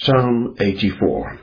Psalm 84.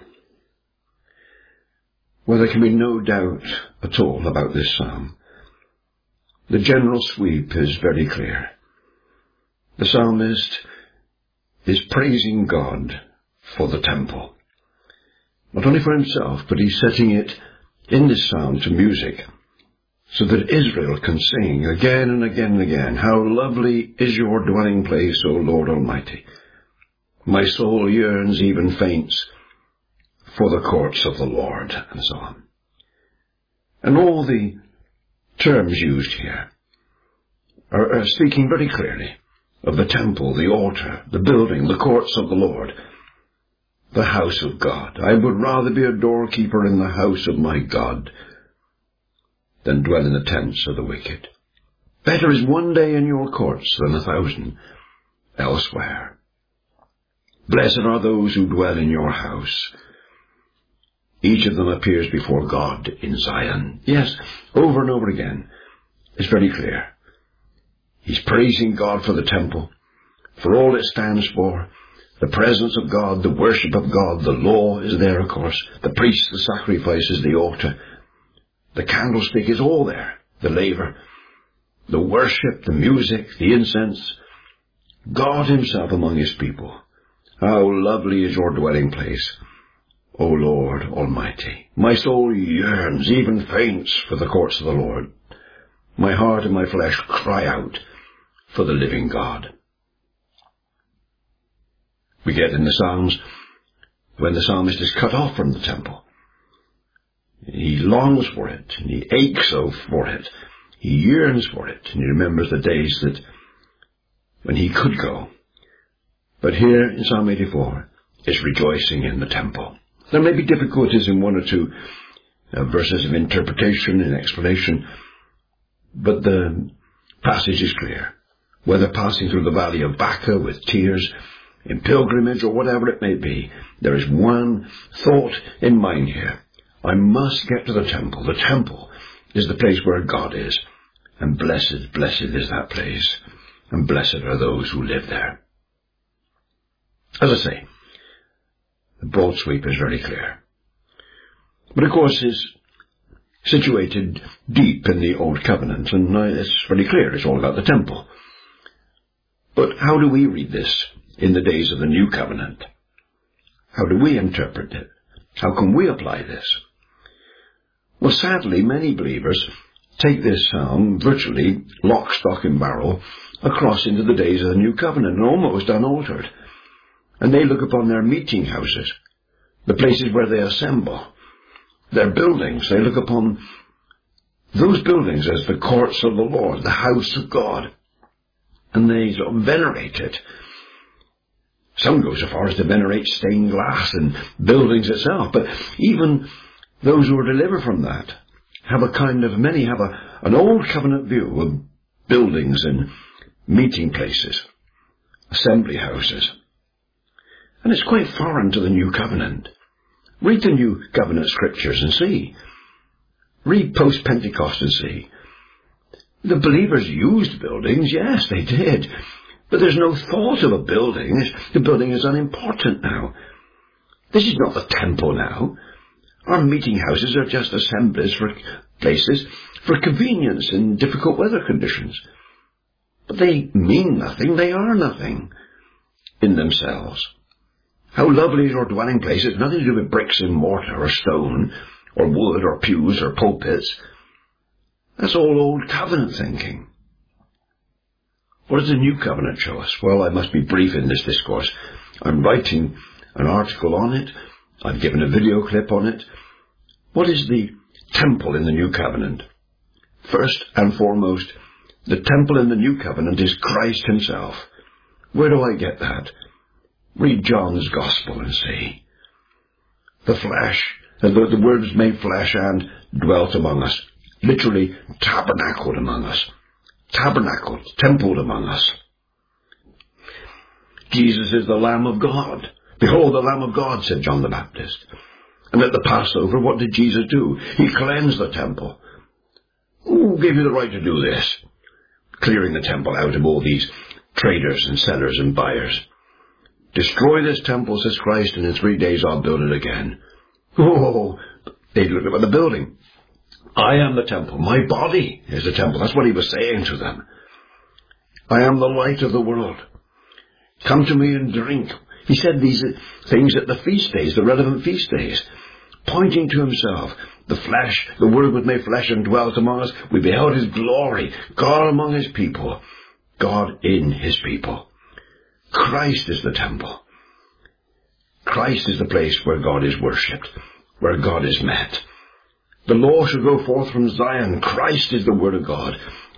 Well, there can be no doubt at all about this psalm. The general sweep is very clear. The psalmist is praising God for the temple. Not only for himself, but he's setting it in this psalm to music, so that Israel can sing again and again and again, "How lovely is your dwelling place, O Lord Almighty. My soul yearns, even faints, for the courts of the Lord," and so on. And all the terms used here are speaking very clearly of the temple, the altar, the building, the courts of the Lord, the house of God. "I would rather be a doorkeeper in the house of my God than dwell in the tents of the wicked. Better is one day in your courts than 1,000 elsewhere. Blessed are those who dwell in your house. Each of them appears before God in Zion." Yes, over and over again. It's very clear. He's praising God for the temple, for all it stands for, the presence of God, the worship of God. The law is there, of course. The priests, the sacrifices, the altar. The candlestick is all there. The laver, the worship, the music, the incense. God himself among his people. How lovely is your dwelling place, O Lord Almighty. My soul yearns, even faints, for the courts of the Lord. My heart and my flesh cry out for the living God. We get in the Psalms when the psalmist is cut off from the temple. He longs for it, and he aches for it. He yearns for it, and he remembers the days that when he could go. But here in Psalm 84, it's rejoicing in the temple. There may be difficulties in one or two verses of interpretation and explanation, but the passage is clear. Whether passing through the valley of Baca with tears, in pilgrimage, or whatever it may be, there is one thought in mind here. I must get to the temple. The temple is the place where God is, and blessed is that place, and blessed are those who live there. As I say, the broad sweep is very clear. But of course it's situated deep in the Old Covenant, and it's very clear it's all about the temple. But how do we read this in the days of the New Covenant? How do we interpret it? How can we apply this? Well, sadly, many believers take this psalm virtually lock, stock and barrel across into the days of the New Covenant, and almost unaltered. And they look upon their meeting houses, the places where they assemble, their buildings. They look upon those buildings as the courts of the Lord, the house of God, and they sort of venerate it. Some go so far as to venerate stained glass and buildings itself, but even those who are delivered from that many have an old covenant view of buildings and meeting places, assembly houses. And it's quite foreign to the New Covenant. Read the New Covenant scriptures and see. Read post-Pentecost and see. The believers used buildings, yes, they did. But there's no thought of a building. The building is unimportant now. This is not the temple now. Our meeting houses are just assemblies for places for convenience in difficult weather conditions. But they mean nothing. They are nothing in themselves. How lovely is your dwelling place. It's nothing to do with bricks and mortar or stone or wood or pews or pulpits. That's all Old Covenant thinking. What does the New Covenant show us? Well, I must be brief in this discourse. I'm writing an article on it. I've given a video clip on it. What is the temple in the New Covenant? First and foremost, the temple in the New Covenant is Christ himself. Where do I get that? Read John's Gospel and see. The Word was made flesh and dwelt among us. Literally tabernacled among us. Tabernacled, templed among us. Jesus is the Lamb of God. Behold the Lamb of God, said John the Baptist. And at the Passover, what did Jesus do? He cleansed the temple. Who gave you the right to do this? Clearing the temple out of all these traders and sellers and buyers. Destroy this temple, says Christ, and in 3 days I'll build it again. Oh, they looked at the building. I am the temple. My body is the temple. That's what he was saying to them. I am the light of the world. Come to me and drink. He said these things at the feast days, the relevant feast days, pointing to himself. The flesh, the Word was made flesh and dwelt among us. We beheld his glory, God among his people, God in his people. Christ is the temple. Christ is the place where God is worshipped, where God is met. The law shall go forth from Zion. Christ is the Word of God.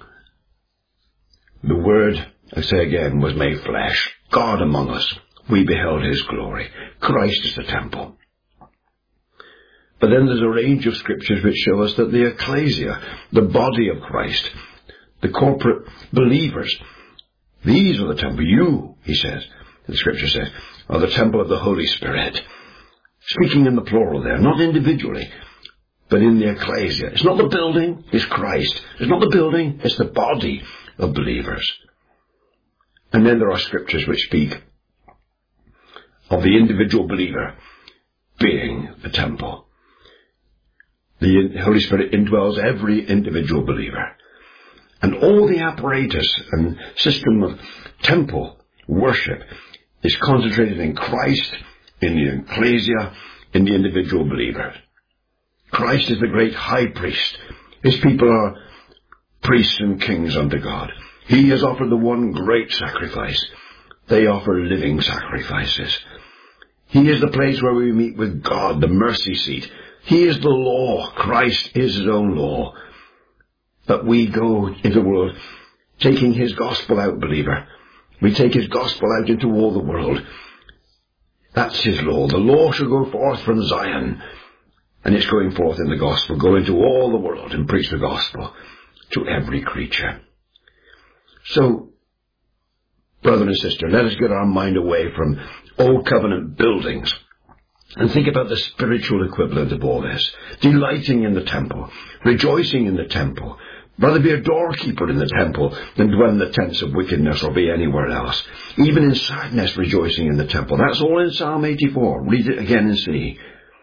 The Word, I say again, was made flesh, God among us. We beheld his glory. Christ is the temple. But then there's a range of scriptures which show us that the ecclesia, the body of Christ, the corporate believers, these are the temple. You, he says, the scripture says, are the temple of the Holy Spirit. Speaking in the plural there, not individually, but in the ecclesia. It's not the building, it's Christ. It's not the building, it's the body of believers. And then there are scriptures which speak of the individual believer being the temple. The Holy Spirit indwells every individual believer. And all the apparatus and system of temple worship is concentrated in Christ, in the ecclesia, in the individual believer. Christ is the great high priest. His people are priests and kings unto God. He has offered the one great sacrifice. They offer living sacrifices. He is the place where we meet with God, the mercy seat. He is the law. Christ is his own law. But we go into the world taking his gospel out, believer. We take his gospel out into all the world. That's his law. The law shall go forth from Zion. And it's going forth in the gospel. Go into all the world and preach the gospel to every creature. So, brother and sister, let us get our mind away from old covenant buildings and think about the spiritual equivalent of all this. Delighting in the temple, rejoicing in the temple. Rather be a doorkeeper in the temple than dwell in the tents of wickedness or be anywhere else. Even in sadness, rejoicing in the temple. That's all in Psalm 84. Read it again and see.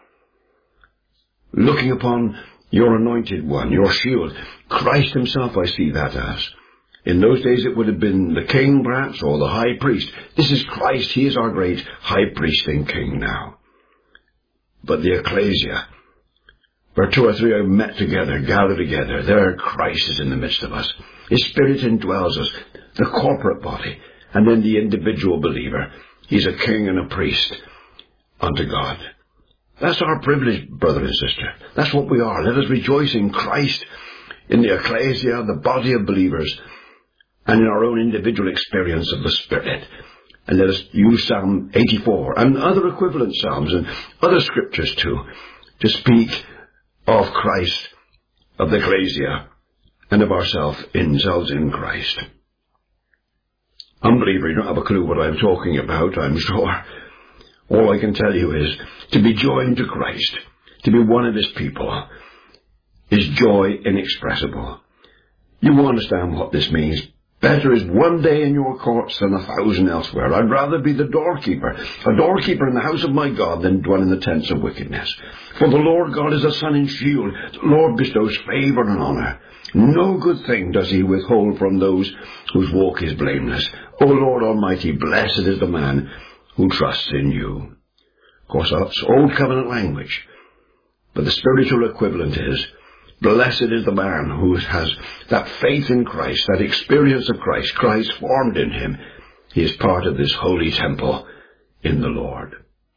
Looking upon your anointed one, your shield. Christ himself, I see that as. In those days it would have been the king, perhaps, or the high priest. This is Christ. He is our great high priest and king now. But the ecclesia, where 2 or 3 are met together, gathered together, there Christ is in the midst of us. His Spirit indwells us, the corporate body, and then the individual believer. He's a king and a priest unto God. That's our privilege, brother and sister. That's what we are. Let us rejoice in Christ, in the ecclesia, the body of believers, and in our own individual experience of the Spirit. And let us use Psalm 84 and other equivalent psalms and other scriptures too, to speak of Christ, of the ecclesia, and of ourselves in Christ. Unbeliever, you don't have a clue what I'm talking about, I'm sure. All I can tell you is to be joined to Christ, to be one of his people, is joy inexpressible. You understand what this means. Better is one day in your courts than 1,000 elsewhere. I'd rather be the doorkeeper, a doorkeeper in the house of my God, than dwell in the tents of wickedness. For the Lord God is a sun and shield. The Lord bestows favor and honor. No good thing does he withhold from those whose walk is blameless. O Lord Almighty, blessed is the man who trusts in you. Of course, that's old covenant language. But the spiritual equivalent is, blessed is the man who has that faith in Christ, that experience of Christ, Christ formed in him. He is part of this holy temple in the Lord.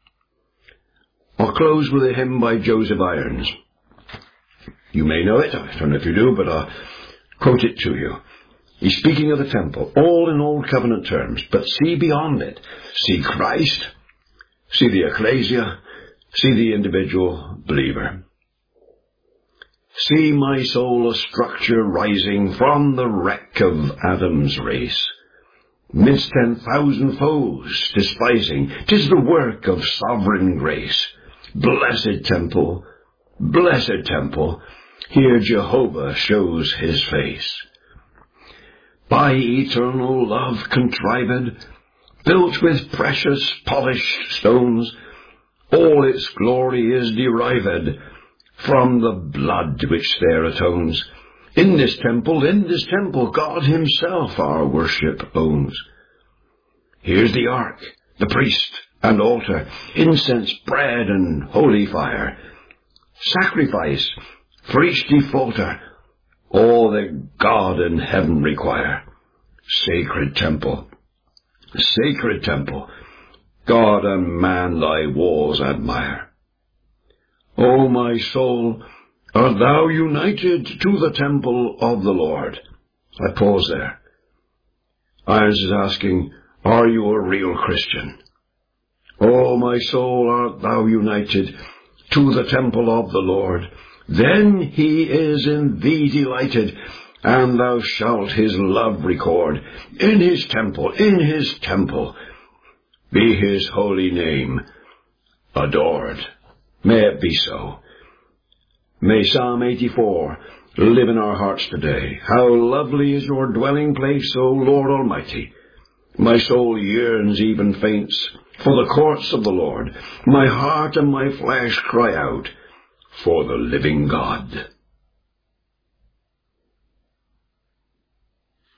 I'll close with a hymn by Joseph Irons. You may know it, I don't know if you do, but I'll quote it to you. He's speaking of the temple, all in old covenant terms, but see beyond it. See Christ, see the ecclesia, see the individual believer. See, my soul, a structure rising from the wreck of Adam's race. Midst 10,000 foes despising, 'tis the work of sovereign grace. Blessed temple, here Jehovah shows his face. By eternal love contrived, built with precious polished stones. All its glory is derived from the blood which there atones. In this temple, God himself our worship owns. Here's the ark, the priest and altar, incense, bread, and holy fire, sacrifice for each defaulter, all that God and heaven require. Sacred temple, God and man thy walls admire. O my soul, art thou united to the temple of the Lord? I pause there. Irons is asking, are you a real Christian? O my soul, art thou united to the temple of the Lord? Then he is in thee delighted, and thou shalt his love record. In his temple, be his holy name adored. May it be so. May Psalm 84 live in our hearts today. How lovely is your dwelling place, O Lord Almighty! My soul yearns, even faints, for the courts of the Lord. My heart and my flesh cry out for the living God.